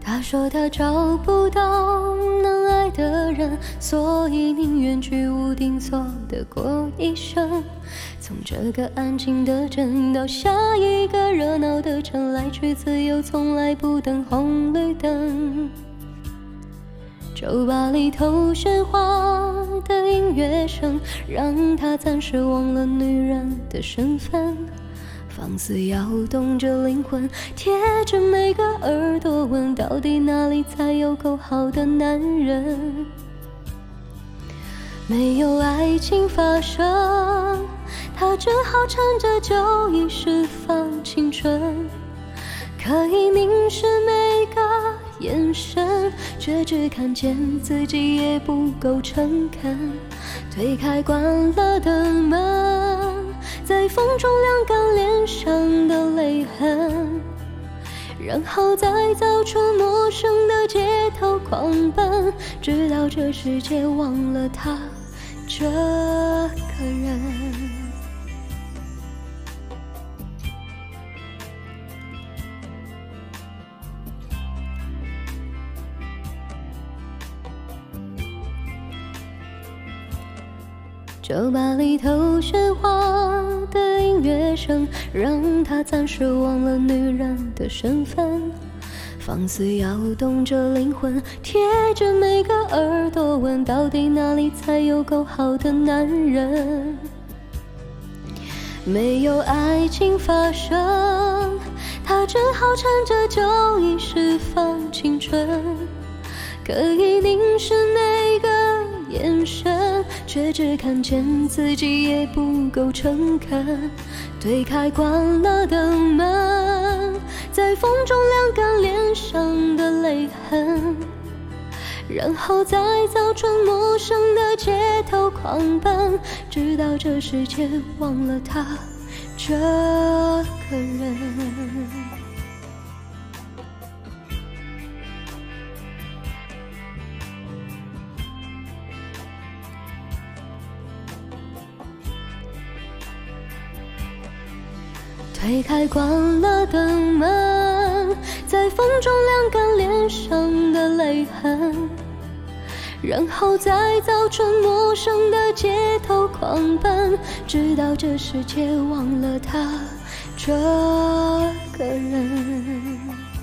他说他找不到能爱的人，所以宁愿居无定所的过一生。从这个安静的镇到下一个热闹的城，来去自由，从来不等红绿灯。酒吧里头喧哗的音乐声，让他暂时忘了女人的身份。放肆摇动着灵魂，贴着每个耳朵问，到底哪里才有够好的男人？没有爱情发生，他只好趁着酒意释放青春，可以凝视每个眼神，却只看见自己也不够诚恳。推开关了的门，在风中晾干脸上的泪痕，然后再走出陌生的街头狂奔，直到这世界忘了他这个人。酒吧里头喧哗的音乐声，让他暂时忘了女人的身份。放肆摇动着灵魂，贴着每个耳朵问，到底哪里才有够好的男人？没有爱情发生，他只好趁着酒意释放青春，可以凝视每个眼神，却只看见自己也不够诚恳。推开关了的门，在风中晾干脸上的泪痕，然后再走出陌生的街头狂奔，直到这世界忘了他这个人。推开关了的门，在风中晾干脸上的泪痕，然后再走出陌生的街头狂奔，直到这世界忘了他这个人。